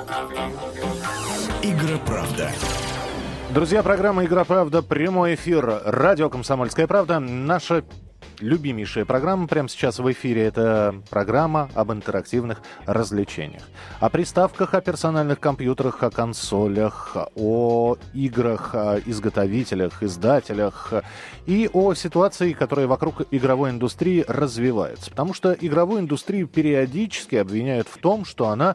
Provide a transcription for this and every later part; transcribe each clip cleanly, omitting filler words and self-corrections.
Игра-правда. Друзья, программа «Игра правда», прямой эфир, радио «Комсомольская правда». Наша любимейшая программа прямо сейчас в эфире – это программа об интерактивных развлечениях. О приставках, о персональных компьютерах, о консолях, о играх, о изготовителях, издателях и о ситуации, которая вокруг игровой индустрии развивается. Потому что игровую индустрию периодически обвиняют в том, что она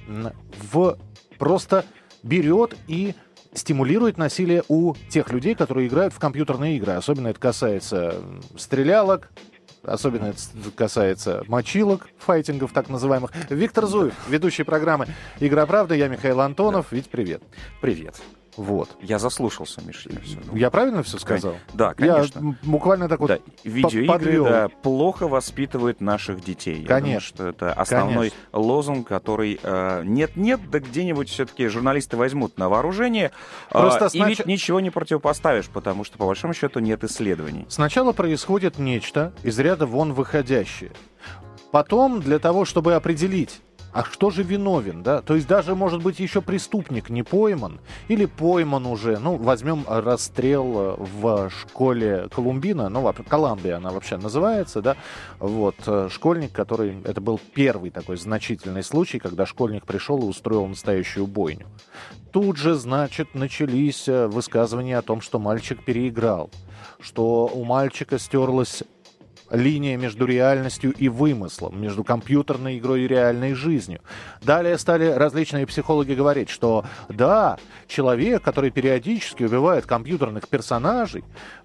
просто берет и стимулирует насилие у тех людей, которые играют в компьютерные игры. Особенно это касается стрелялок, особенно это касается мочилок, файтингов так называемых. Виктор Зуев, ведущий программы «Игра правда», я Михаил Антонов. Вить, привет. Привет. Вот. Я заслушался, Миш. Я правильно все сказал? Да, конечно. Я буквально так вот видеоигры плохо воспитывают наших детей. Конечно. Я думаю, что это основной лозунг, который нет-нет, да где-нибудь все-таки журналисты возьмут на вооружение. И ведь ничего не противопоставишь, потому что, по большому счету, нет исследований. Сначала происходит нечто из ряда вон выходящее. Потом, для того, чтобы определить, а кто же виновен, да? То есть даже, может быть, еще преступник не пойман или пойман уже. Ну, возьмем расстрел в школе Колумбина, Коламбия она вообще называется, да? Вот, школьник, который... Это был первый такой значительный случай, когда школьник пришел и устроил настоящую бойню. Тут же, значит, начались высказывания о том, что мальчик переиграл, что у мальчика стерлась линия между реальностью и вымыслом, между компьютерной игрой и реальной жизнью. Далее стали различные психологи говорить, что да, человек, который периодически убивает компьютерных персонажей,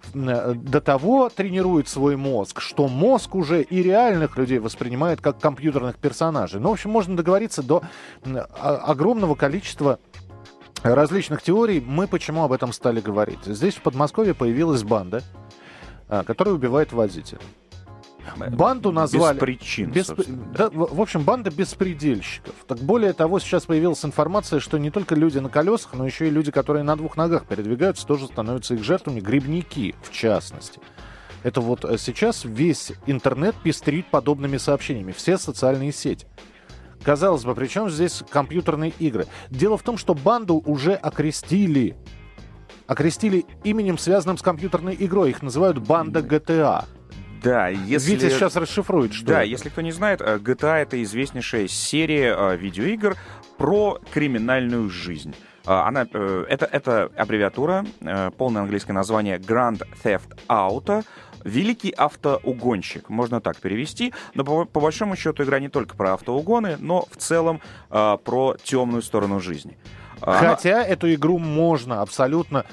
до того тренирует свой мозг, что мозг уже и реальных людей воспринимает как компьютерных персонажей. Ну, в общем, можно договориться до огромного количества различных теорий. Мы почему об этом стали говорить? Здесь в Подмосковье появилась банда, которая убивает водителя. Банду назвали... Без причин, да, в общем, банда беспредельщиков. Так более того, сейчас появилась информация, что не только люди на колесах, но еще и люди, которые на двух ногах передвигаются, тоже становятся их жертвами. Грибники, в частности. Это вот сейчас весь интернет пестрит подобными сообщениями. Все социальные сети. Казалось бы, при чем здесь компьютерные игры? Дело в том, что банду уже окрестили. Окрестили именем, связанным с компьютерной игрой. Их называют «Банда GTA». Да, если... Витя сейчас расшифрует, что Да, это. Если кто не знает, GTA — это известнейшая серия видеоигр про криминальную жизнь. Это аббревиатура, полное английское название Grand Theft Auto. Великий автоугонщик, можно так перевести. Но по большому счету игра не только про автоугоны, но в целом про темную сторону жизни. Хотя эту игру можно абсолютно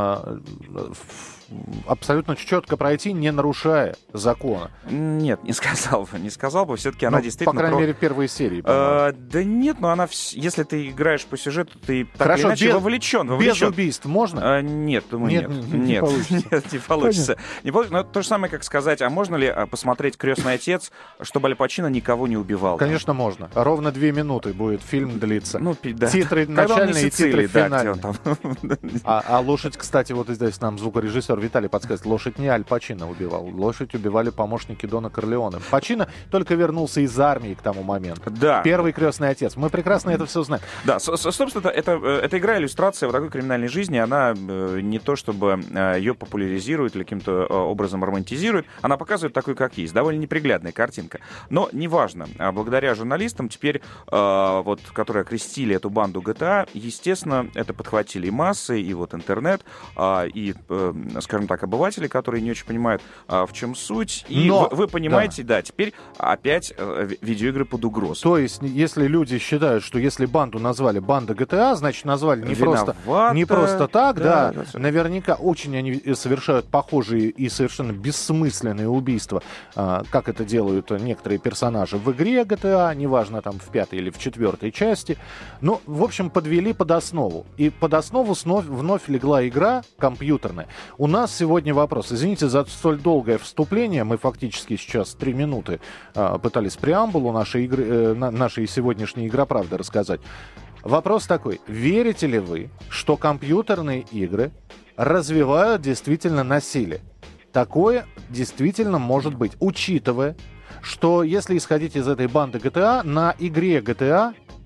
четко пройти, не нарушая закона. Нет, не сказал бы. Все-таки она действительно... По крайней мере, первые серии. Да нет, но она... Если ты играешь по сюжету, ты так или иначе вовлечен. Без убийств можно? Нет, думаю, нет. Не получится. Нет, не получится. Но то же самое, как сказать, а можно ли посмотреть «Крестный отец», чтобы Аль Пачино никого не убивал? Конечно, можно. Ровно 2 минуты будет фильм длиться. Да. Титры начальные и титры финальные. Да, а лошадь, кстати, вот здесь нам звукорежиссер Виталий подсказывает, лошадь не Аль Пачино убивал. Лошадь убивали помощники Дона Корлеоне. Пачино только вернулся из армии к тому моменту. Да. Первый «Крестный отец». Мы прекрасно это все знаем. Да, собственно, это игра, иллюстрация вот такой криминальной жизни. Она не то, чтобы ее популяризирует или каким-то образом романтизирует. Она показывает такую, как есть. Довольно неприглядная картинка. Но неважно. Благодаря журналистам теперь, которые окрестили эту банду GTA, естественно, это подхватили и массы, и вот интернет, и, скажем так, обыватели, которые не очень понимают, в чем суть. И вы понимаете, да, теперь опять видеоигры под угрозой. То есть, если люди считают, что если банду назвали «Банда GTA», значит, назвали не просто так, да. Наверняка очень они совершают похожие и совершенно бессмысленные убийства, как это делают некоторые персонажи в игре GTA, неважно, там, в 5-й или в 4-й части. Ну, в общем, подвели под основу. И под основу вновь легла игра компьютерная. У нас сегодня вопрос. Извините за столь долгое вступление. Мы фактически сейчас 3 минуты пытались преамбулу нашей сегодняшней «Игра правда» рассказать. Вопрос такой. Верите ли вы, что компьютерные игры развивают действительно насилие? Такое действительно может быть, учитывая, что если исходить из этой банды GTA, на игре GTA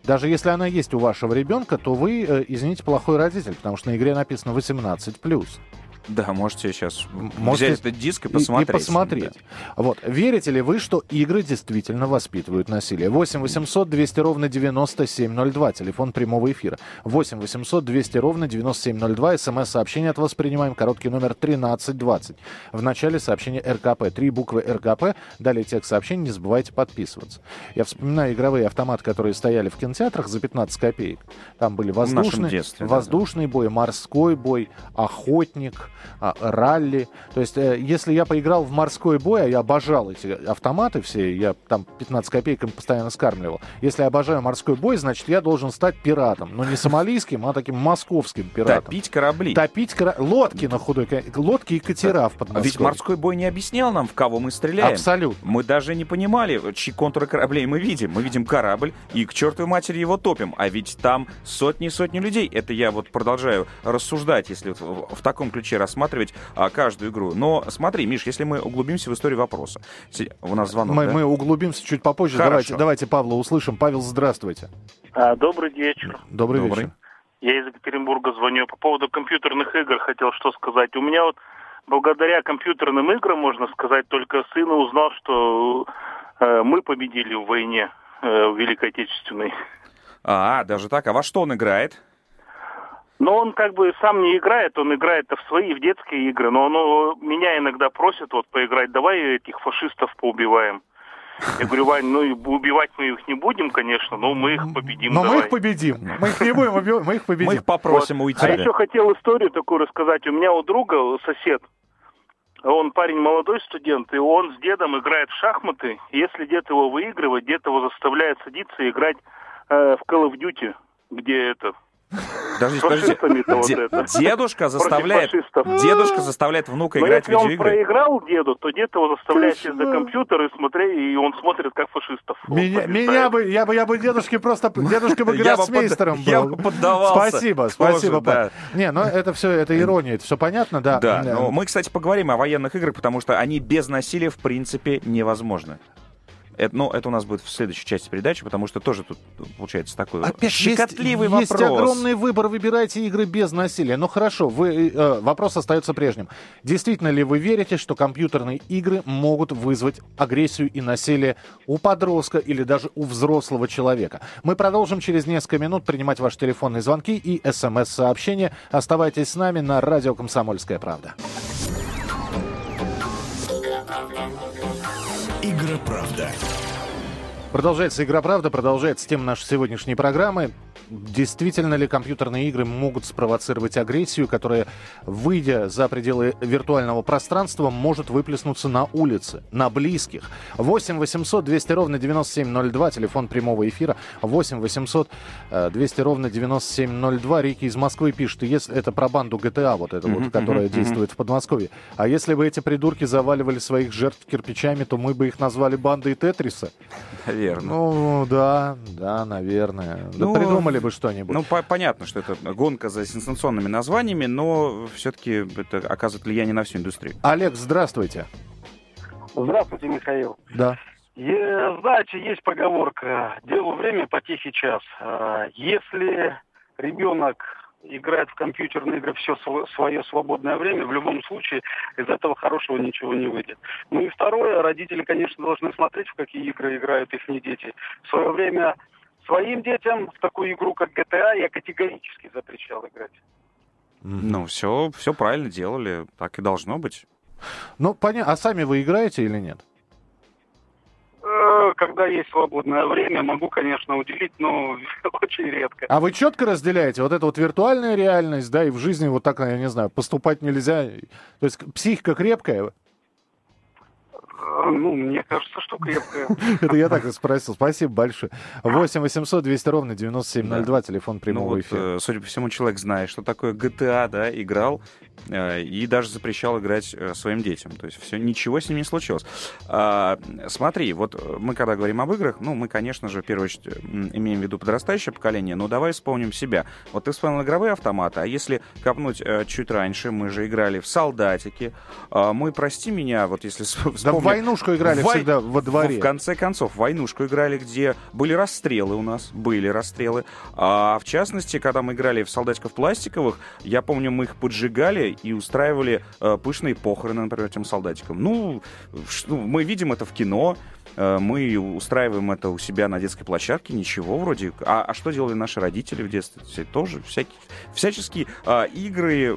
Даже если она есть у вашего ребенка, то вы, извините, плохой родитель, потому что на игре написано 18+. Да, можете сейчас взять этот диск и посмотреть. И посмотреть. Да. Вот. Верите ли вы, что игры действительно воспитывают насилие? 8 800 200 ровно 9702. Телефон прямого эфира. 8 800 200 ровно 9702. СМС-сообщение от вас принимаем. Короткий номер 1320. В начале сообщения РКП. 3 буквы РКП. Далее текст сообщения. Не забывайте подписываться. Я вспоминаю игровые автоматы, которые стояли в кинотеатрах за 15 копеек. Там были воздушный бой, морской бой, охотник, ралли. То есть, если я поиграл в морской бой, а я обожал эти автоматы все, я там 15 копеек им постоянно скармливал. Если я обожаю морской бой, значит, я должен стать пиратом. Но не сомалийским, а таким московским пиратом. Топить корабли. Лодки на худой конец. Лодки и катера в Подмосковье. Ведь морской бой не объяснял нам, в кого мы стреляем. Абсолютно. Мы даже не понимали, чьи контуры кораблей мы видим. Мы видим корабль и к чертовой матери его топим. А ведь там сотни и сотни людей. Это я вот продолжаю рассуждать, если в таком ключе рассматривать каждую игру. Но смотри, Миш, если мы углубимся в историю вопроса. У нас звонок, да? Мы углубимся чуть попозже. Давайте Павла услышим. Павел, здравствуйте. Добрый вечер. Добрый вечер. Я из Екатеринбурга звоню. По поводу компьютерных игр хотел что сказать. У меня вот благодаря компьютерным играм, можно сказать, только сын узнал, что мы победили в войне в Великой Отечественной. Даже так? А во что он играет? Но он как бы сам не играет, он играет в свои, в детские игры, но он меня иногда просит вот поиграть, давай этих фашистов поубиваем. Я говорю, Вань, убивать мы их не будем, конечно, но мы их победим. Но мы их победим. Мы их не будем убивать, мы их победим. Мы их попросим уйти. А еще хотел историю такую рассказать. У меня у друга сосед, он парень молодой студент, и он с дедом играет в шахматы. И если дед его выигрывает, дед его заставляет садиться и играть в Call of Duty, где это... Дедушка заставляет внука играть в видеоигры. Если он проиграл деду, то дед его заставляет сесть за компьютер и он смотрит, как фашистов. Я бы дедушке бы гроссмейстером был. Я бы поддавался. Спасибо. Не, но это все, это ирония, это все понятно, да. Да, но мы, кстати, поговорим о военных играх, потому что они без насилия, в принципе, невозможны. Это у нас будет в следующей части передачи, потому что тоже тут получается такой щекотливый вопрос. Есть огромный выбор, выбирайте игры без насилия. Но хорошо, вопрос остается прежним. Действительно ли вы верите, что компьютерные игры могут вызвать агрессию и насилие у подростка или даже у взрослого человека? Мы продолжим через несколько минут принимать ваши телефонные звонки и СМС-сообщения. Оставайтесь с нами на радио «Комсомольская правда». Игра правда. Продолжается «Игра правда», продолжается тема нашей сегодняшней программы. Действительно ли компьютерные игры могут спровоцировать агрессию, которая, выйдя за пределы виртуального пространства, может выплеснуться на улице, на близких? 8 800 200 ровно 9702, телефон прямого эфира. 8 800 200 ровно 9702. Рики из Москвы пишет, если это про банду GTA, вот эта вот, которая действует в Подмосковье. А если бы эти придурки заваливали своих жертв кирпичами, то мы бы их назвали бандой Тетриса? Наверное. Да, наверное. Да придумали бы что-нибудь. Понятно, что это гонка за сенсационными названиями, но все-таки это оказывает влияние на всю индустрию. Олег, здравствуйте. Здравствуйте, Михаил. Да. Знаете, есть поговорка «делу время, потехе час». Если ребенок играет в компьютерные игры все свое свободное время, в любом случае из этого хорошего ничего не выйдет. Ну и второе, родители, конечно, должны смотреть, в какие игры играют их дети. В свое время своим детям в такую игру, как GTA, я категорически запрещал играть. Все правильно делали, так и должно быть. Понятно. А сами вы играете или нет? Когда есть свободное время, могу, конечно, уделить, но очень редко. А вы четко разделяете вот эту вот виртуальная реальность, да, и в жизни вот так, я не знаю, поступать нельзя? То есть психика крепкая? Мне кажется, что крепкая. Это я так и спросил. Спасибо большое. 8 800 200 ровно 9702, телефон прямого эфира. Судя по всему, человек знает, что такое GTA, да, играл и даже запрещал играть своим детям. То есть ничего с ним не случилось. Смотри, вот мы когда говорим об играх, мы, конечно же, в первую очередь имеем в виду подрастающее поколение, но давай вспомним себя. Вот ты вспомнил игровые автоматы, а если копнуть чуть раньше, мы же играли в солдатики. Мы, прости меня, вот если вспомнить... Да войнушку играли всегда во дворе. В конце концов, войнушку играли, где были расстрелы у нас, А в частности, когда мы играли в солдатиков пластиковых, я помню, мы их поджигали и устраивали пышные похороны, например, этим солдатикам. Мы видим это в кино, мы устраиваем это у себя на детской площадке, ничего вроде. А что делали наши родители в детстве? Тоже всяческие игры,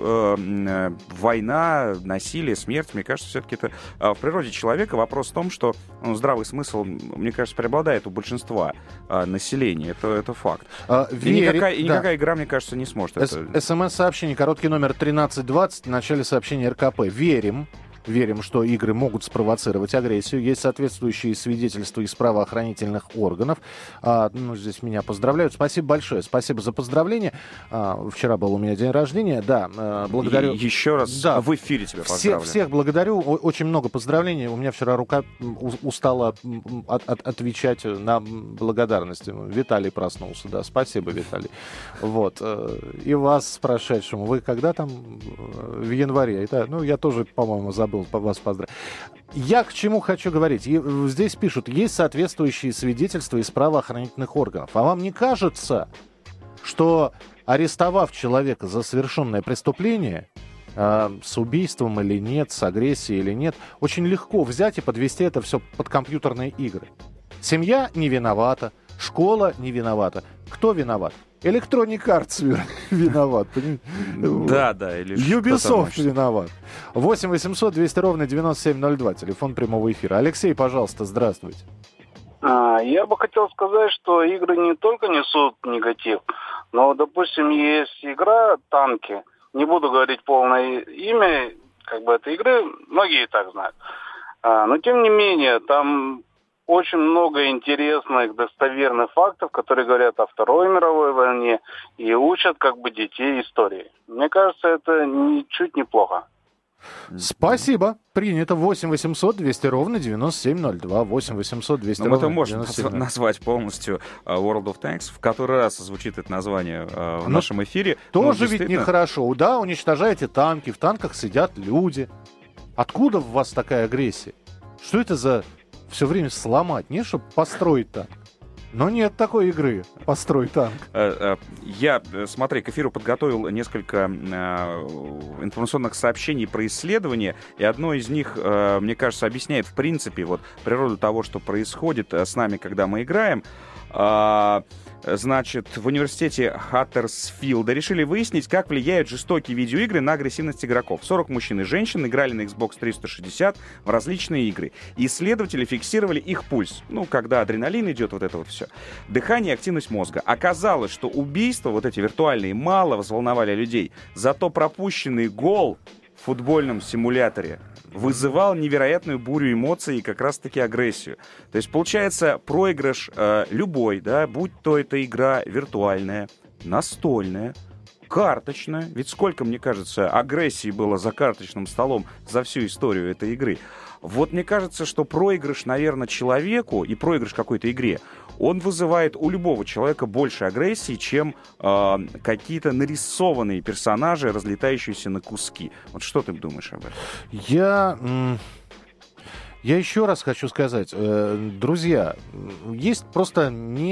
война, насилие, смерть. Мне кажется, все-таки это в природе человека. Вопрос в том, что здравый смысл, мне кажется, преобладает у большинства населения. Это факт. Никакая игра, мне кажется, не сможет это. СМС-сообщение, короткий номер 1320, в начале сообщения РКП. Верим, что игры могут спровоцировать агрессию. Есть соответствующие свидетельства из правоохранительных органов. Здесь меня поздравляют. Спасибо большое. Спасибо за поздравление. Вчера был у меня день рождения. Да, благодарю. Еще раз в эфире тебя поздравляю. Всех благодарю. Очень много поздравлений. У меня вчера рука устала отвечать на благодарность. Виталий проснулся. Да, спасибо, Виталий. Вот. И вас с прошедшим. Вы когда там? В январе. Я тоже, по-моему, забыл вас поздравить. Я к чему хочу говорить? Здесь пишут, есть соответствующие свидетельства из правоохранительных органов. А вам не кажется, что арестовав человека за совершенное преступление, с убийством или нет, с агрессией или нет, очень легко взять и подвести это все под компьютерные игры? Семья не виновата, школа не виновата. Кто виноват? Electronic Arts виноват. Да, или Ubisoft виноват. 8 800 200 ровно 9702. Телефон прямого эфира. Алексей, пожалуйста, здравствуйте. Я бы хотел сказать, что игры не только несут негатив, но, допустим, есть игра «Танки». Не буду говорить полное имя этой игры, многие и так знают. Но, тем не менее, там очень много интересных, достоверных фактов, которые говорят о Второй мировой войне и учат детей истории. Мне кажется, это ничуть не плохо. Спасибо. Принято. 8 800 200 ровно 9702. 8 800 200 ровно 9702. Это можно назвать полностью World of Tanks. В который раз звучит это название в нашем эфире. Тоже ведь нехорошо. Да, уничтожаете танки. В танках сидят люди. Откуда в вас такая агрессия? Что это за... все время сломать, не чтобы построить танк. Но нет такой игры «Построй танк». Я, смотри, к эфиру подготовил несколько информационных сообщений про исследования, и одно из них, мне кажется, объясняет, в принципе, природу того, что происходит с нами, когда мы играем. Значит, в университете Хаттерсфилда решили выяснить, как влияют жестокие видеоигры на агрессивность игроков. 40 мужчин и женщин играли на Xbox 360 в различные игры. Исследователи фиксировали их пульс. Когда адреналин идет, это все. Дыхание и активность мозга. Оказалось, что убийства, эти виртуальные, мало взволновали людей. Зато пропущенный гол в футбольном симуляторе вызывал невероятную бурю эмоций и как раз-таки агрессию. То есть, получается, проигрыш любой, будь то эта игра виртуальная, настольная, карточная. Ведь сколько, мне кажется, агрессии было за карточным столом за всю историю этой игры. Мне кажется, что проигрыш, наверное, человеку и проигрыш какой-то игре, он вызывает у любого человека больше агрессии, чем какие-то нарисованные персонажи, разлетающиеся на куски. Что ты думаешь об этом? Я еще раз хочу сказать, друзья, есть просто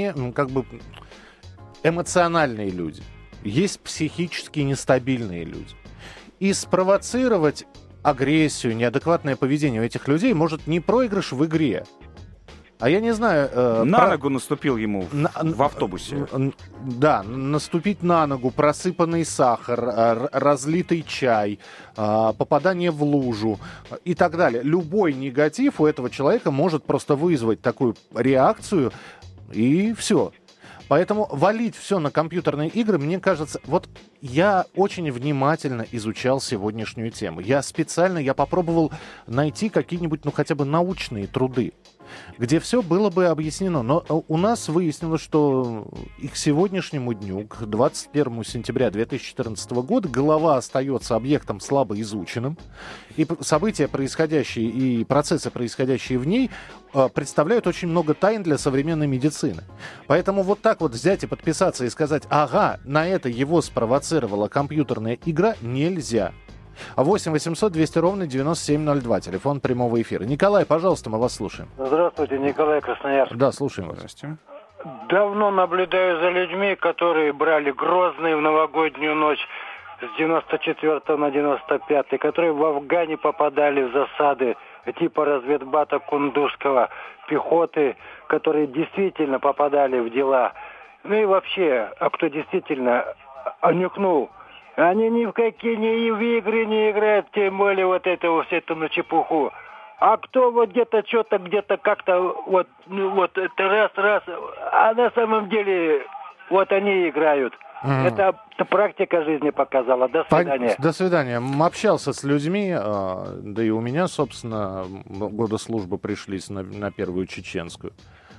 эмоциональные люди, есть психически нестабильные люди. И спровоцировать агрессию, неадекватное поведение у этих людей может не проигрыш в игре. А я не знаю... На ногу наступил ему в автобусе. Да, наступить на ногу, просыпанный сахар, разлитый чай, попадание в лужу и так далее. Любой негатив у этого человека может просто вызвать такую реакцию, и все. Поэтому валить все на компьютерные игры, мне кажется... Я очень внимательно изучал сегодняшнюю тему. Я попробовал найти какие-нибудь, хотя бы научные труды, где все было бы объяснено. Но у нас выяснилось, что и к сегодняшнему дню, к 21 сентября 2014 года, голова остается объектом слабо изученным. И события, происходящие, и процессы, происходящие в ней, представляют очень много тайн для современной медицины. Поэтому так взять и подписаться и сказать, ага, на это его спровоцировала компьютерная игра, нельзя. 8 800 200 ровно 9702. Телефон прямого эфира. Николай, пожалуйста, мы вас слушаем. Здравствуйте, Николай, Красноярск. Да, слушаем вас. Здравствуйте. Давно наблюдаю за людьми, которые брали Грозный в новогоднюю ночь с 94 на 95, которые в Афгане попадали в засады типа разведбата Кундузского, пехоты, которые действительно попадали в дела. Ну и вообще, а кто действительно онюхнул, они ни в какие в игры не играют, тем более вот эту всю эту чепуху. А кто вот где-то что-то, где-то как-то вот, ну вот это раз, а на самом деле вот они играют. Это практика жизни показала. До свидания. До свидания. Общался с людьми, да и у меня, собственно, годы службы пришлись на первую чеченскую.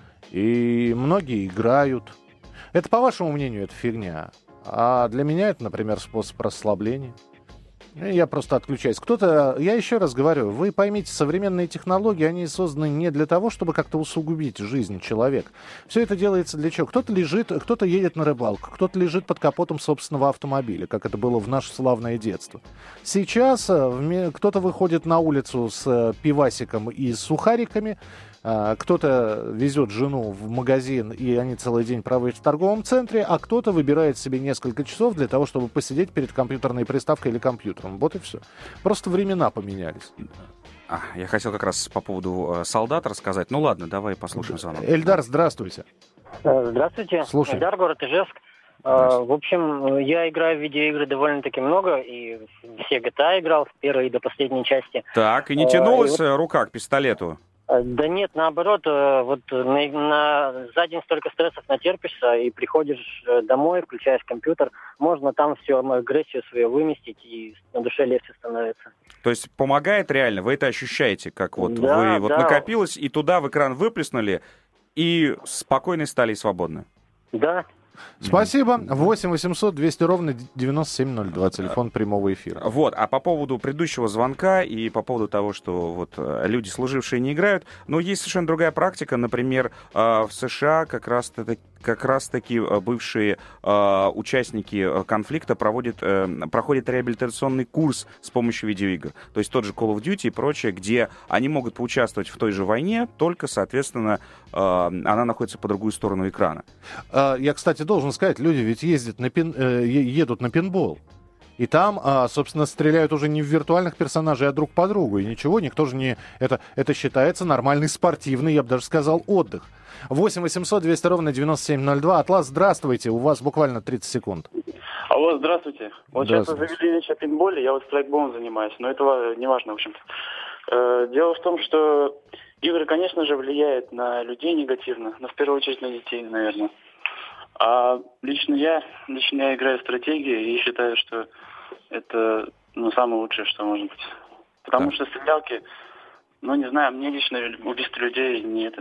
И многие играют. Это, по вашему мнению, это фигня. А для меня это, например, способ расслабления. Я просто отключаюсь. Кто-то, я еще раз говорю, вы поймите, современные технологии, они созданы не для того, чтобы как-то усугубить жизнь человека. Все это делается для чего? Кто-то лежит, кто-то едет на рыбалку, кто-то лежит под капотом собственного автомобиля, как это было в наше славное детство. Сейчас кто-то выходит на улицу с пивасиком и с сухариками, кто-то везет жену в магазин, и они целый день проводят в торговом центре, а кто-то выбирает себе несколько часов для того, чтобы посидеть перед компьютерной приставкой или компьютером. Вот и все. Просто времена поменялись. Я хотел как раз по поводу солдат рассказать. Ну ладно, давай послушаем звонок. Эльдар, здравствуйте. Здравствуйте. Слушай. Эльдар, город Ижевск. В общем, я играю в видеоигры довольно-таки много, и все GTA играл, в первой и до последней части. Так, и не тянулась рука к пистолету? Да нет, наоборот, вот за день столько стрессов натерпишься, и приходишь домой, включаешь компьютер, можно там всю агрессию свою выместить, и на душе легче становится. То есть помогает реально? Вы это ощущаете, как вот да, вы вот да. накопилось, и туда в экран выплеснули, и спокойно стали и свободны? Да. Спасибо. 8 800 200 ровно 9702. Телефон прямого эфира. Вот, а по поводу предыдущего звонка и по поводу того, что вот люди, служившие, не играют, но есть совершенно другая практика. Например, в США как раз-таки бывшие участники конфликта проходят реабилитационный курс с помощью видеоигр. То есть тот же Call of Duty и прочее, где они могут поучаствовать в той же войне, только, соответственно, она находится по другую сторону экрана. Я, кстати, должен сказать, люди ведь едут на пинбол. И там, собственно, стреляют уже не в виртуальных персонажей, а друг по другу. И ничего, никто же не... Это считается нормальный спортивный, я бы даже сказал, отдых. 8 800 200 ровно 9702. Атлас, здравствуйте. У вас буквально 30 секунд. Алло, здравствуйте. Вот сейчас вы завели речь о пейнтболе, я вот страйкболом занимаюсь, но это не важно, в общем-то. Дело в том, что игры, конечно же, влияют на людей негативно, но в первую очередь на детей, наверное. А лично я играю в стратегии и считаю, что это самое лучшее, что может быть. Потому что стрелялки, не знаю, мне лично убийство людей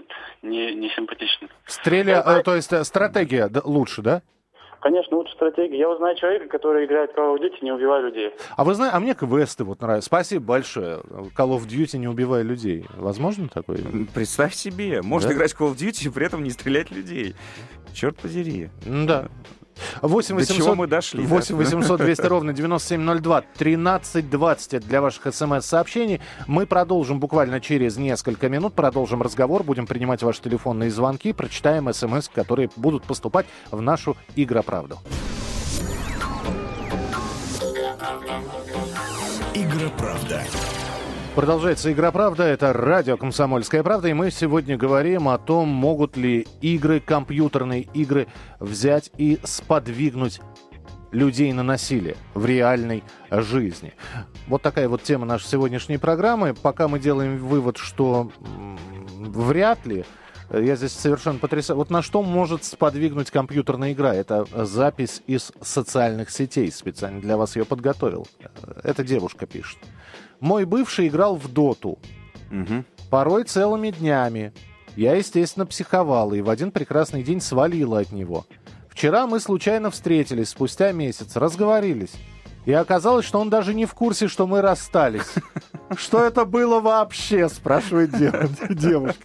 не симпатично. То есть стратегия лучше, да? Конечно, лучше стратегия. Я узнаю человека, который играет в Call of Duty, не убивая людей. А вы знаете, мне квесты вот нравятся. Спасибо большое. Call of Duty, не убивая людей. Возможно такое? Представь себе, можно играть в Call of Duty и при этом не стрелять людей. Черт подери. Да. 8 800, до чего мы дошли? 8 800 200 ровно 9702. 13:20 для ваших смс-сообщений. Мы продолжим буквально через несколько минут. Продолжим разговор. Будем принимать ваши телефонные звонки. Прочитаем смс, которые будут поступать в нашу Игроправду. Игроправда. Продолжается Игроправда. Это радио «Комсомольская правда». И мы сегодня говорим о том, могут ли компьютерные игры взять и сподвигнуть людей на насилие в реальной жизни. Вот такая вот тема нашей сегодняшней программы. Пока мы делаем вывод, что вряд ли. Я здесь совершенно потрясаю. Вот на что может сподвигнуть компьютерная игра? Это запись из социальных сетей. Специально для вас ее подготовил. Эта девушка пишет. Мой бывший играл в доту. Порой целыми днями. Я, естественно, психовала и в один прекрасный день свалила от него. Вчера мы случайно встретились, спустя месяц, разговорились. И оказалось, что он даже не в курсе, что мы расстались. Что это было вообще, спрашивает девушка.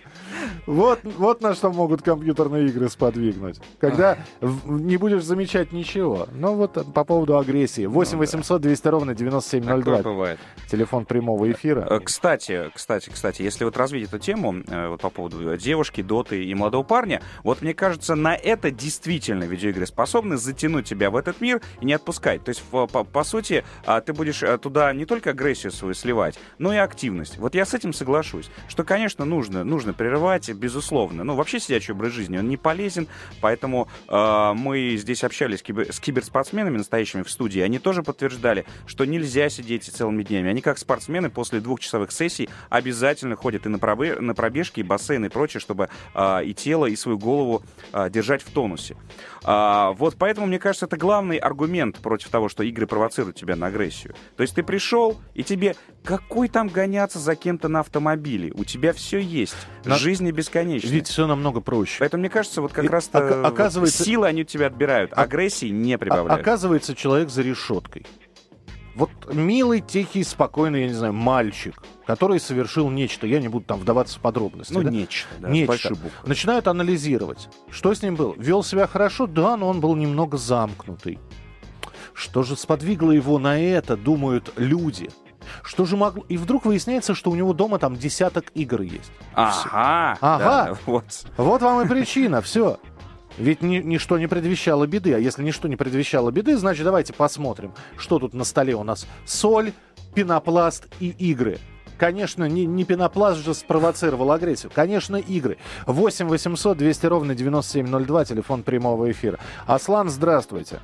Вот на что могут компьютерные игры сподвигнуть. Когда не будешь замечать ничего. Ну вот по поводу агрессии. 8 800 200 ровно 9702. Бывает. Телефон прямого эфира. Кстати, если вот развить эту тему вот по поводу девушки, доты и молодого парня, вот мне кажется, на это действительно видеоигры способны затянуть тебя в этот мир и не отпускать. То есть, по сути, ты будешь туда не только агрессию свою сливать, но и активность. Вот я с этим соглашусь, что, конечно, нужно прерывать, безусловно. Ну, вообще сидячий образ жизни, он не полезен, поэтому мы здесь общались с киберспортсменами настоящими в студии, они тоже подтверждали, что нельзя сидеть целыми днями. Они, как спортсмены, после 2-часовых сессий обязательно ходят и на пробежки, и бассейн, и прочее, чтобы и тело, и свою голову держать в тонусе. Вот поэтому, мне кажется, это главный аргумент против того, что игры провоцируют тебя на агрессию. То есть ты пришел, и тебе какой там гоняться за кем-то на автомобиле? У тебя все есть. Жизнь бесконечна. Ведь все намного проще. Поэтому, мне кажется, вот как раз-то силы они у тебя отбирают, агрессии не прибавляют. Оказывается, человек за решеткой. Вот милый, тихий, спокойный, я не знаю, мальчик, который совершил нечто. Я не буду там вдаваться в подробности. Ну, да? нечто. Нечто. Начинают анализировать. Что с ним было? Вел себя хорошо? Да, но он был немного замкнутый. Что же сподвигло его на это, думают люди. Что же могло... И вдруг выясняется, что у него дома там десяток игр есть. Ага. Да, вот вам и причина, все. Ведь ничто не предвещало беды. А если ничто не предвещало беды, значит, давайте посмотрим, что тут на столе у нас. Соль, пенопласт и игры. Конечно, не пенопласт же спровоцировал агрессию. Конечно, игры. 8 800 200 ровно 9702, телефон прямого эфира. Аслан, здравствуйте.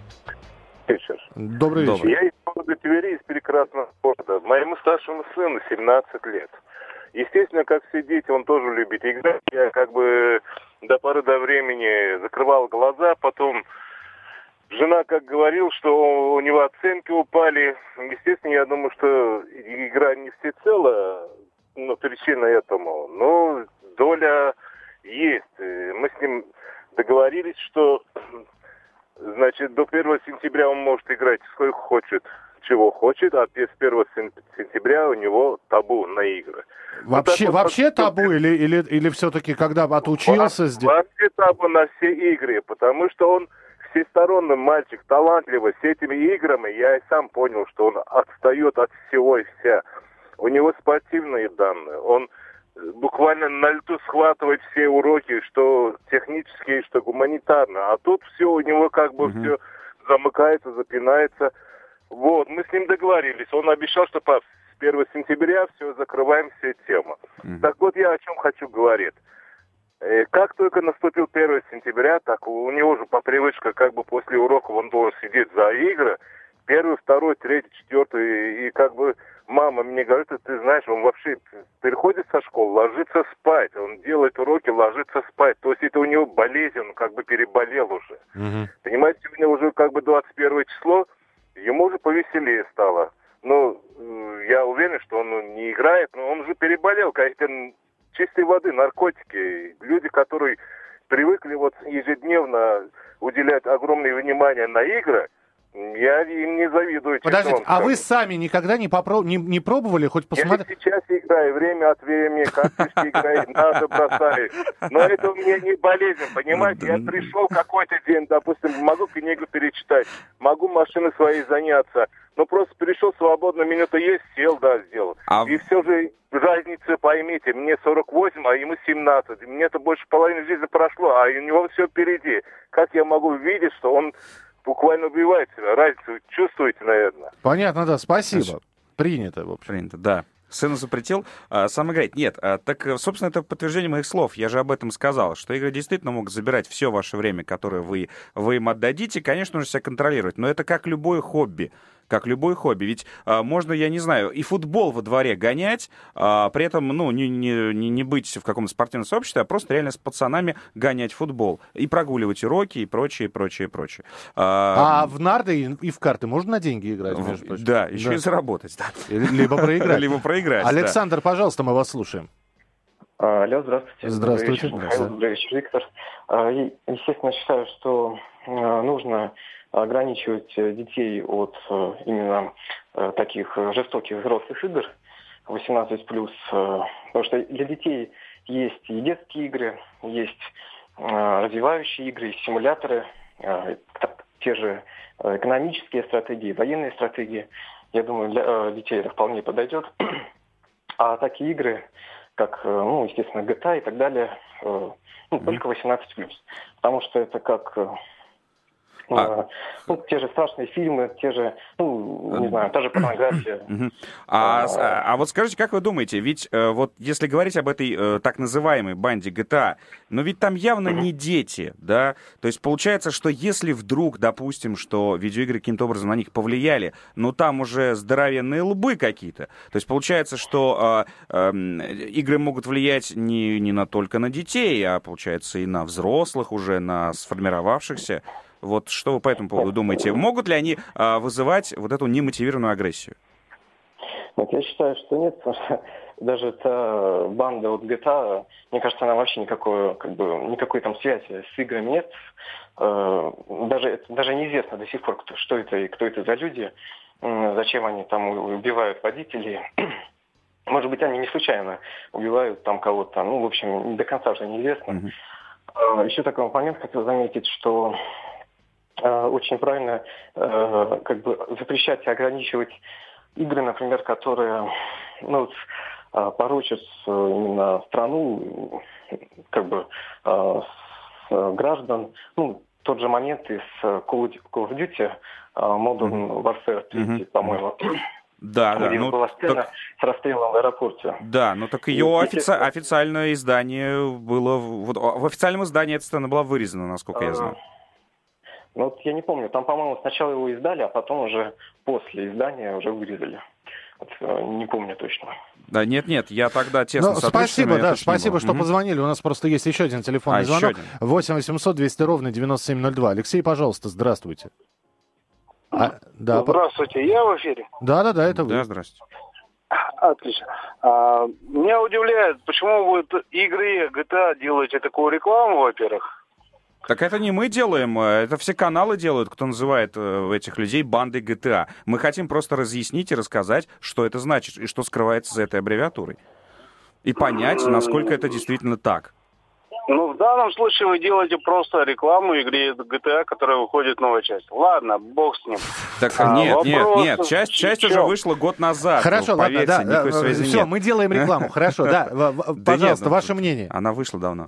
Вечер. Добрый вечер. Я из города Твери, из прекрасного города. Моему старшему сыну 17 лет. Естественно, как все дети, он тоже любит играть. Я до поры до времени закрывал глаза, потом жена как говорил, что у него оценки упали. Естественно, я думаю, что игра не всецело, причина этому. Но доля есть. Мы с ним договорились, что, значит, до 1 сентября он может играть сколько хочет, чего хочет, а с 1 сентября у него табу на игры. Вообще табу или все-таки когда отучился? Вообще табу на все игры, потому что он всесторонний мальчик, талантливый. С этими играми я и сам понял, что он отстает от всего и вся. У него спортивные данные. Он буквально на лету схватывает все уроки, что технические, что гуманитарные. А тут все у него все замыкается, запинается. Вот, мы с ним договорились. Он обещал, что с 1 сентября все, закрываем все темы. Так вот, я о чем хочу говорить. Как только наступил 1 сентября, так у него уже по привычке, после уроков он должен сидеть за игры. 1, 2, 3, 4. И мама мне говорит, ты знаешь, он вообще приходит со школы, ложится спать. Он делает уроки, ложится спать. То есть это у него болезнь, он переболел уже. Понимаете, сегодня уже 21 число, ему уже повеселее стало. Я уверен, что он не играет, но он же переболел. Какие-то чистой воды наркотики. Люди, которые привыкли ежедневно уделять огромное внимание на игры, я им не завидую. Подождите, а вы сами никогда не пробовали хоть посмотреть? Я сейчас играю, время от времени, карточки играю, надо бросаю. Но это у меня не болезнь, понимаете? Я пришел какой-то день, допустим, могу книгу перечитать, могу машиной своей заняться. Просто пришел, свободно, минута есть, сел, сделал. И все же разница, поймите, мне 48, а ему 17. Мне-то больше половины жизни прошло, а у него все впереди. Как я могу видеть, что он буквально убивает себя? Разницу чувствуете, наверное? Понятно, да, спасибо. Принято, в общем. Принято, да. Сыну запретил сам играть. Нет, так, собственно, это подтверждение моих слов. Я же об этом сказал, что игры действительно могут забирать все ваше время, которое вы им отдадите. Конечно, нужно себя контролировать, но это как любое хобби. Как любое хобби. Ведь можно, я не знаю, и футбол во дворе гонять, при этом, не быть в каком-то спортивном сообществе, а просто реально с пацанами гонять футбол. И прогуливать уроки, и прочее. А в нарды и в карты можно на деньги играть, между прочим? Да, еще и заработать. Да. Либо проиграть. Александр, пожалуйста, мы вас слушаем. Алло, здравствуйте. Здравствуйте. Добрый вечер, Виктор. Естественно, считаю, что нужно ограничивать детей от именно таких жестоких взрослых игр 18+, потому что для детей есть и детские игры, есть развивающие игры, есть симуляторы, те же экономические стратегии, военные стратегии. Я думаю, для детей это вполне подойдет. А такие игры, как, естественно, GTA и так далее, только 18+. Потому что это как... те же страшные фильмы, те же, не знаю, та же порнография. А вот скажите, как вы думаете, ведь вот если говорить об этой так называемой банде GTA, но ведь там явно не дети, да? То есть получается, что если вдруг, допустим, что видеоигры каким-то образом на них повлияли, но там уже здоровенные лбы какие-то, то есть получается, что игры могут влиять не только на детей, а получается и на взрослых уже, на сформировавшихся. Вот что вы по этому поводу думаете? Могут ли они вызывать вот эту немотивированную агрессию? Я считаю, что нет, потому что даже эта банда от GTA, мне кажется, она вообще никакой там связи с играми нет. Даже неизвестно до сих пор, что это и кто это за люди, зачем они там убивают водителей. Может быть, они не случайно убивают там кого-то. В общем, до конца уже неизвестно. Еще такой момент хотел заметить, что очень правильно запрещать и ограничивать игры, например, которые порочат именно страну, граждан. Тот же момент из Call of Duty, Modern Warfare 3, по-моему. Да. Была сцена с расстрелом в аэропорте. Да, так ее официальное издание было... Вот, в официальном издании эта сцена была вырезана, насколько я знаю. Я не помню, там, по-моему, сначала его издали, а потом уже после издания уже вырезали. Не помню точно. Да, нет, я тогда тесно сотрудничаю. Спасибо, что позвонили. У нас просто есть еще один телефонный звонок. 8 800 200 ровно 9702. Алексей, пожалуйста, здравствуйте. Здравствуйте, я в эфире? Да, это вы. Да, здравствуйте. Отлично. Меня удивляет, почему вы игры GTA делаете такую рекламу, во-первых. Так это не мы делаем, это все каналы делают, кто называет этих людей бандой GTA. Мы хотим просто разъяснить и рассказать, что это значит и что скрывается за этой аббревиатурой. И понять, насколько это действительно так. В данном случае вы делаете просто рекламу игре GTA, которая выходит новая часть. Ладно, бог с ним. Так нет, часть уже вышла год назад. Хорошо, поверьте, ладно, все, мы делаем рекламу. Хорошо, пожалуйста, ваше мнение. Она вышла давно.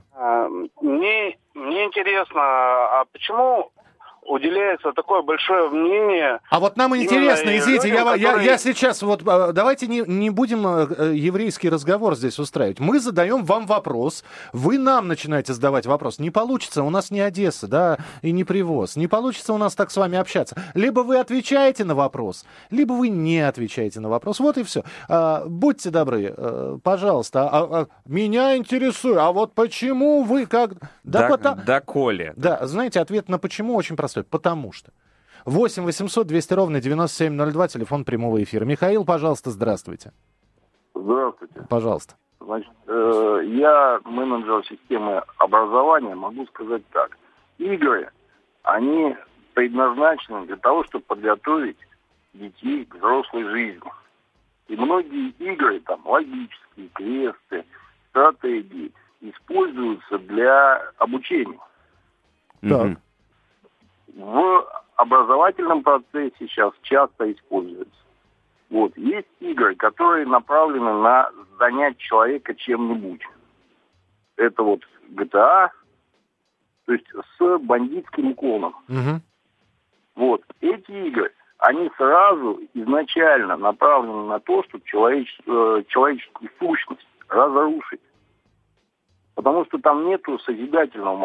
Мне интересно, а почему уделяется такое большое мнение... А вот нам интересно, извините, я сейчас давайте не будем еврейский разговор здесь устраивать. Мы задаем вам вопрос, вы нам начинаете задавать вопрос. Не получится, у нас не Одесса, да, и не Привоз. Не получится у нас так с вами общаться. Либо вы отвечаете на вопрос, либо вы не отвечаете на вопрос. Вот и все. Будьте добры, пожалуйста. Меня интересует, а вот почему вы как... Коля. Да, знаете, ответ на почему очень простой. Потому что. 8 800 200 ровно 9702, телефон прямого эфира. Михаил, пожалуйста, здравствуйте. Здравствуйте. Пожалуйста. Значит, я менеджер системы образования, могу сказать так. Игры, они предназначены для того, чтобы подготовить детей к взрослой жизни. И многие игры, там, логические, квесты, стратегии, используются для обучения. Так. В образовательном процессе сейчас часто используются. Есть игры, которые направлены на занять человека чем-нибудь. Это GTA, то есть с бандитским уклоном. Эти игры, они сразу изначально направлены на то, чтобы человеческую сущность разрушить. Потому что там нету созидательного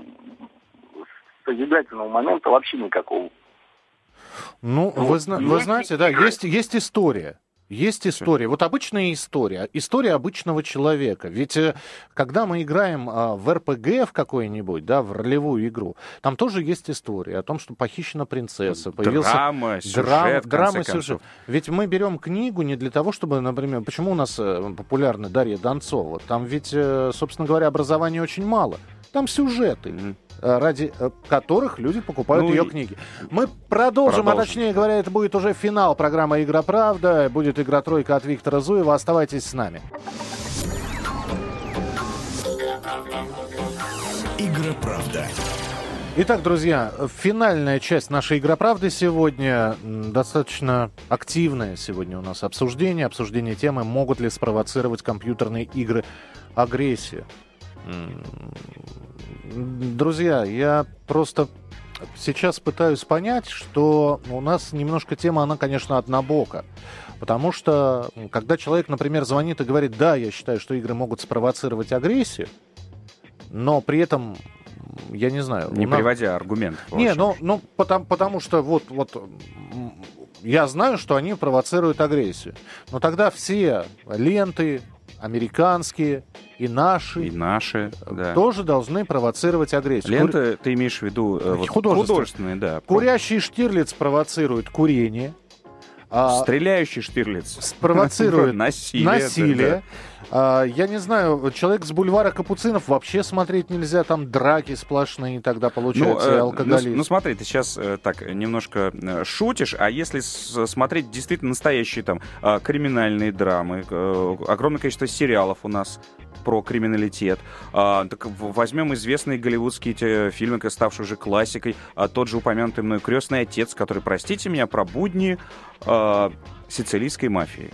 момента вообще никакого. Вы знаете, да, есть история. Есть история. Обычная история. История обычного человека. Ведь когда мы играем в РПГ в какой-нибудь, да, в ролевую игру, там тоже есть история о том, что похищена принцесса. Драма, сюжет. Ведь мы берем книгу не для того, чтобы, например, почему у нас популярна Дарья Донцова? Там ведь, собственно говоря, образования очень мало. Там сюжеты, ради которых люди покупают ее книги. Мы продолжим, а точнее говоря, это будет уже финал программы «Игра Правда». Будет «Игра Тройка» от Виктора Зуева. Оставайтесь с нами. Игроправда. Итак, друзья, финальная часть нашей «Игроправды» сегодня. Достаточно активное сегодня у нас обсуждение темы, могут ли спровоцировать компьютерные игры агрессию. Друзья, я просто сейчас пытаюсь понять, что у нас немножко тема, она, конечно, однобока. Потому что, когда человек, например, звонит и говорит, да, я считаю, что игры могут спровоцировать агрессию, но при этом... Я не знаю. Не приводя аргумент. Не, потому что вот я знаю, что они провоцируют агрессию. Но тогда все ленты американские и наши да. тоже должны провоцировать агрессию. Ленты, ты имеешь в виду художественные, да. Курящий Штирлиц провоцирует курение. Стреляющий Штирлиц спровоцирует насилие. Я не знаю, человек с бульвара Капуцинов вообще смотреть нельзя, там драки сплошные, тогда получается алкоголизм. Ну смотри, ты сейчас так немножко шутишь, а если смотреть действительно настоящие там криминальные драмы, огромное количество сериалов у нас про криминалитет. Так возьмем известные голливудские фильмы, ставшие уже классикой, тот же упомянутый мной «Крестный отец», который, простите меня, про будни сицилийской мафии.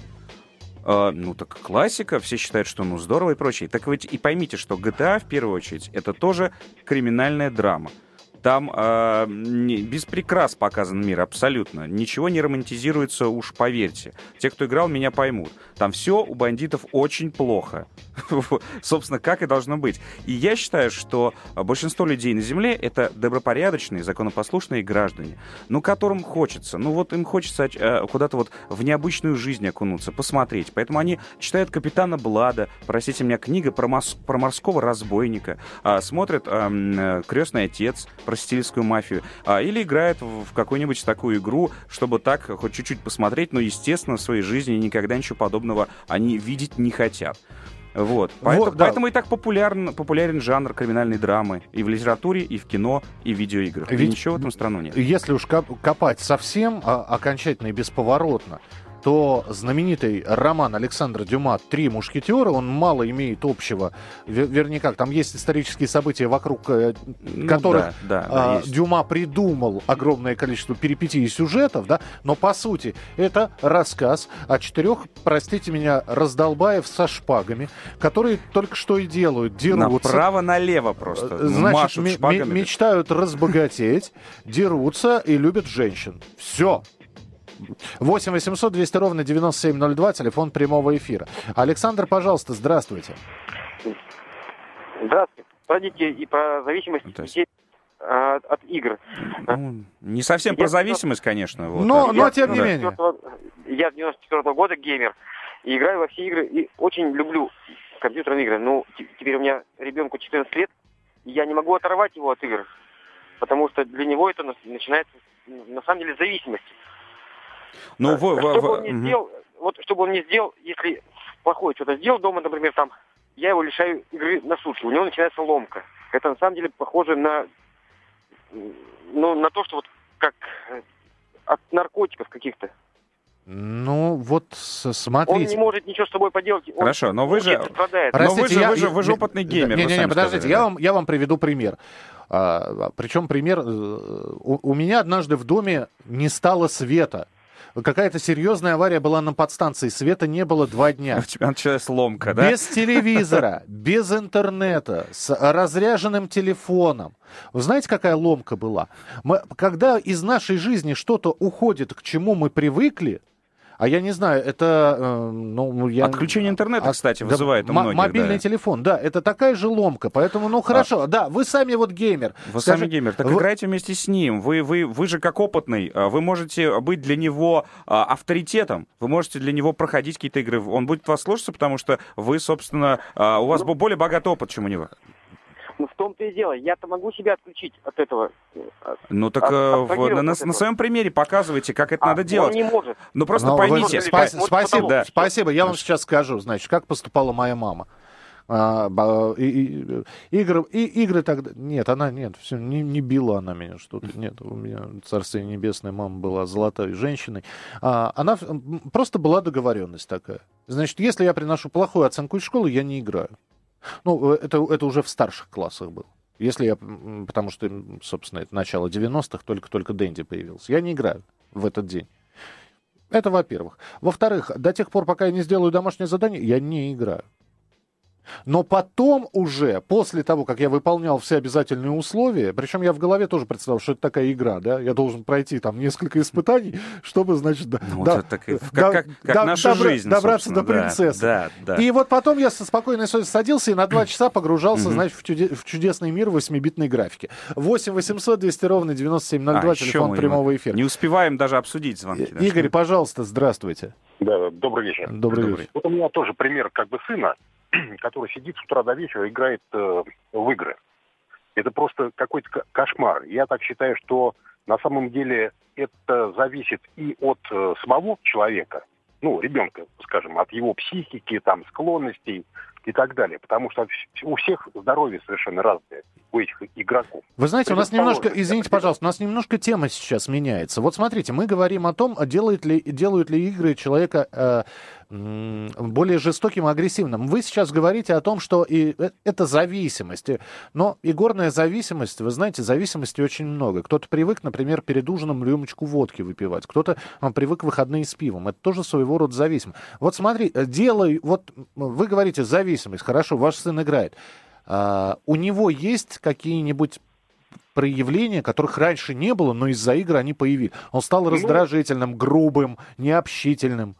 Так классика, все считают, что здорово и прочее. Так ведь и поймите, что GTA, в первую очередь, это тоже криминальная драма. Там без прикрас показан мир, абсолютно. Ничего не романтизируется, уж поверьте. Те, кто играл, меня поймут. Там все у бандитов очень плохо. Собственно, как и должно быть. И я считаю, что большинство людей на Земле — это добропорядочные, законопослушные граждане, которым хочется. Им хочется куда-то в необычную жизнь окунуться, посмотреть. Поэтому они читают «Капитана Блада», простите меня, книга про морского разбойника, смотрят «Крестный отец», про сицилийскую мафию, или играет в какую-нибудь такую игру, чтобы так хоть чуть-чуть посмотреть, но, естественно, в своей жизни никогда ничего подобного они видеть не хотят. Поэтому и так популярен жанр криминальной драмы и в литературе, и в кино, и в видеоиграх. Ведь ничего в этом странного нет. Если уж копать совсем окончательно и бесповоротно, то знаменитый роман Александра Дюма «Три мушкетера», он мало имеет общего. Вернее, там есть исторические события, вокруг которых Дюма придумал огромное количество перипетий и сюжетов, да? Но, по сути, это рассказ о 4, простите меня, раздолбаев со шпагами, которые только что и делают, дерутся. Направо-налево просто. Значит, мечтают разбогатеть, дерутся и любят женщин. Все. 8 800 200 ровно 9702, телефон прямого эфира. Александр, пожалуйста, здравствуйте. Здравствуйте. Смотрите, и про зависимость детей от игр. Не совсем про зависимость, конечно. Но тем не менее. Я с 94-го года геймер. И играю во все игры. И очень люблю компьютерные игры. Теперь у меня ребенку 14 лет. И я не могу оторвать его от игр. Потому что для него это начинается, на самом деле, зависимость. Чтобы он не сделал, если плохое что-то сделал дома, например, я его лишаю игры на сутки, у него начинается ломка. Это на самом деле похоже на то, что как от наркотиков каких-то. Смотрите. Он не может ничего с собой поделать. Хорошо, но вы же... Вы же опытный геймер. Не, подождите, я вам приведу пример. Причем пример... У меня однажды в доме не стало света. Какая-то серьезная авария была на подстанции. Света не было 2 дня. У тебя началась ломка, да? Без телевизора, без интернета, с разряженным телефоном. Вы знаете, какая ломка была? Когда из нашей жизни что-то уходит, к чему мы привыкли, а я не знаю, это... Отключение интернета, кстати, вызывает у многих. Мобильный телефон, да, это такая же ломка. Поэтому, хорошо, да, вы сами геймер. Вы сами геймер, так играйте вместе с ним. Вы же как опытный, вы можете быть для него авторитетом, вы можете для него проходить какие-то игры. Он будет вас слушаться, потому что вы, собственно, у вас более богатый опыт, чем у него. В том-то и дело. Я-то могу себя отключить от этого. На своем примере показывайте, как это надо делать. Он не может. Просто поймите. Спасибо. Я вам сейчас скажу, как поступала моя мама. Игры тогда... Все, не била она меня что-то. Нет, у меня, царствие небесное, мама была золотой женщиной. Она просто была договоренность такая. Значит, если я приношу плохую оценку из школы, я не играю. Это уже в старших классах было. Потому что, собственно, это начало 90-х, только-только Дэнди появился. Я не играю в этот день. Это во-первых. Во-вторых, до тех пор, пока я не сделаю домашнее задание, я не играю. Но потом уже, после того, как я выполнял все обязательные условия, причем я в голове тоже представлял, что это такая игра, да, я должен пройти там несколько испытаний, чтобы, значит, наша жизнь, добраться до принцессы. Да. И вот потом я со спокойной совестью садился и на 2 часа погружался, значит, в чудесный мир 8-битной графики. 8 800 200 ровно 9702, телефон прямого эфира. Не успеваем даже обсудить звонки. Игорь, пожалуйста, здравствуйте. Да, добрый вечер. Добрый вечер. Вот у меня тоже пример как бы сына, который сидит с утра до вечера, играет в игры. Это просто какой-то кошмар. Я так считаю, что на самом деле это зависит и от самого человека, ну, ребенка, скажем, от его психики, там, склонностей и так далее. Потому что у всех здоровье совершенно разное, у этих игроков. Вы знаете, у нас немножко, извините, пожалуйста, у нас немножко тема сейчас меняется. Вот смотрите, мы говорим о том, делают ли игры человека более жестоким и агрессивным. Вы сейчас говорите о том, что это зависимость. Но игорная зависимость, вы знаете, зависимости очень много. Кто-то привык, например, перед ужином рюмочку водки выпивать. Кто-то привык в выходные с пивом. Это тоже своего рода зависимость. Вот смотри, вот вы говорите зависимость, хорошо, ваш сын играет. У него есть какие-нибудь проявления, которых раньше не было, но из-за игр они появились? Он стал раздражительным, грубым, необщительным?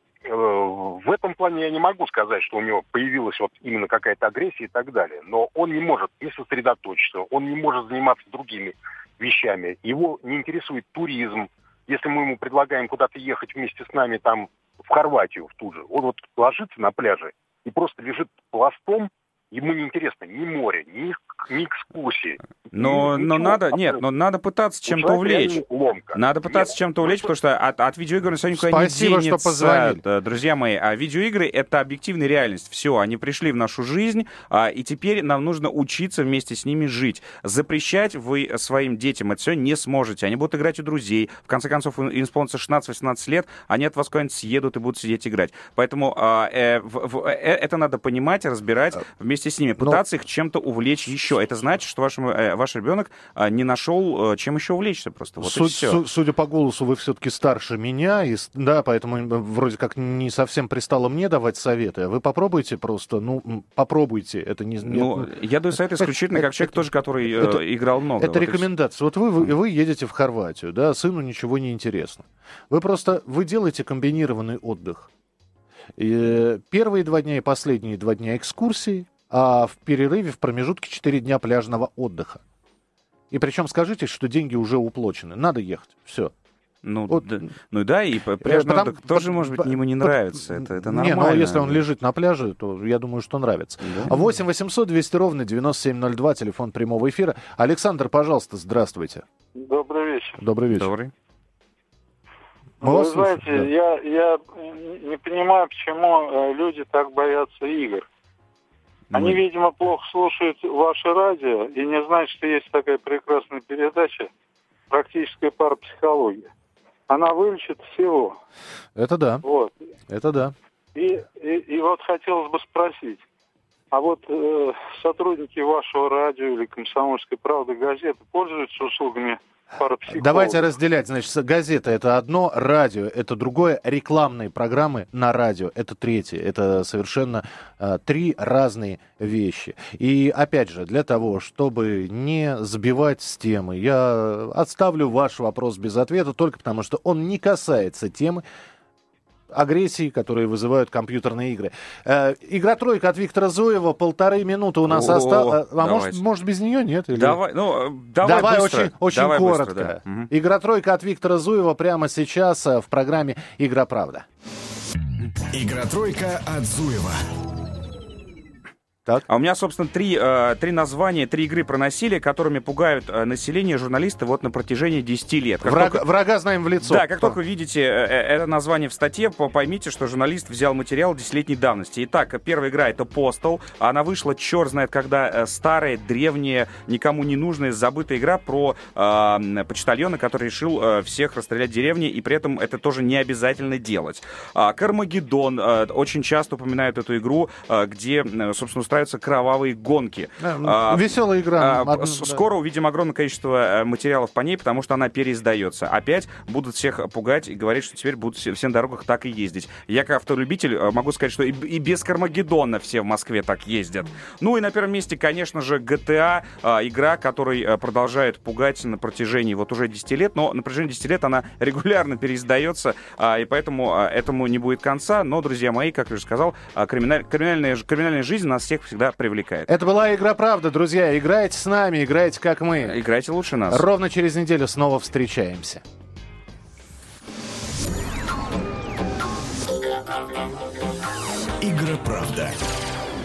В этом плане я не могу сказать, что у него появилась вот именно какая-то агрессия и так далее. Но он не может не сосредоточиться, он не может заниматься другими вещами. Его не интересует туризм. Если мы ему предлагаем куда-то ехать вместе с нами там в Хорватию в ту же, он вот ложится на пляже и просто лежит пластом. Ему не интересно ни море, ни экскурсии. Но надо пытаться чем-то увлечь. Надо пытаться чем-то увлечь, потому что от видеоигр на сегодня никуда не денется. Спасибо, что позвонили. Друзья мои, а видеоигры — это объективная реальность. Все, они пришли в нашу жизнь, и теперь нам нужно учиться вместе с ними жить. Запрещать вы своим детям это все не сможете. Они будут играть у друзей. В конце концов, им исполнится 16-18 лет, они от вас куда-нибудь съедут и будут сидеть играть. Поэтому это надо понимать, разбирать вместе с ними, пытаться их чем-то увлечь еще. Это значит, что ваш ребенок не нашел, чем еще увлечься просто. Вот и все. Судя по голосу, вы все-таки старше меня, поэтому вроде как не совсем пристало мне давать советы. Вы попробуйте просто, попробуйте. Это я даю совет исключительно как человек тоже, который играл много. Это рекомендация. Вот вы едете в Хорватию, да, сыну ничего не интересно. Вы делаете комбинированный отдых. Первые 2 дня и последние 2 дня экскурсии, а в перерыве, в промежутке 4 дня пляжного отдыха. И причем скажите, что деньги уже уплачены. Надо ехать. Все. И пляжный отдых тоже, может быть, ему не нравится. Это нормально. Не, если он лежит на пляже, то я думаю, что нравится. 8 800 200 ровно 9702, телефон прямого эфира. Александр, пожалуйста, здравствуйте. Добрый вечер. Добрый вечер. Добрый. Вы знаете, я не понимаю, почему люди так боятся игр. Они, видимо, плохо слушают ваше радио и не знают, что есть такая прекрасная передача «Практическая парапсихология». Она вылечит всего. Это да. Вот. Это да. И вот хотелось бы спросить, а вот сотрудники вашего радио или «Комсомольской правды» газеты пользуются услугами парапсихолога? Давайте разделять. Значит, газета — это одно, радио — это другое, рекламные программы на радио — это третье. Это совершенно 3 разные вещи. И, опять же, для того, чтобы не сбивать с темы, я оставлю ваш вопрос без ответа только потому, что он не касается темы агрессии, которые вызывают компьютерные игры. Игра-тройка от Виктора Зуева, 1,5 минуты у нас осталось. Может, без нее нет? Или... Давай быстро. Очень коротко. Быстро, да. Игра-тройка от Виктора Зуева прямо сейчас в программе «Игра правда». Игра-тройка от Зуева. Так. А у меня, собственно, три названия, 3 игры про насилие, которыми пугают население журналисты вот на протяжении 10 лет. Врага знаем в лицо. Да, как только вы видите это название в статье, поймите, что журналист взял материал 10-летней давности. Итак, первая игра — это Postal. Она вышла, черт знает когда, старая, древняя, никому не нужная, забытая игра про почтальона, который решил всех расстрелять в деревне, и при этом это тоже не обязательно делать. Кармагеддон. Очень часто упоминают эту игру, где, собственно, устраиваются кровавые гонки. Веселая игра. Скоро увидим огромное количество материалов по ней, потому что она переиздается. Опять будут всех пугать и говорить, что теперь будут все на дорогах так и ездить. Я, как автолюбитель, могу сказать, что и без Кармагеддона все в Москве так ездят. Ну и на первом месте, конечно же, GTA, игра, которая продолжает пугать на протяжении вот уже 10 лет, но на протяжении 10 лет она регулярно переиздается, и поэтому этому не будет конца. Но, друзья мои, как я уже сказал, криминальная жизнь нас всех всегда привлекает. Это была «Игра правда», друзья. Играйте с нами, играйте как мы. Играйте лучше нас. Ровно через неделю снова встречаемся. «Игра правда».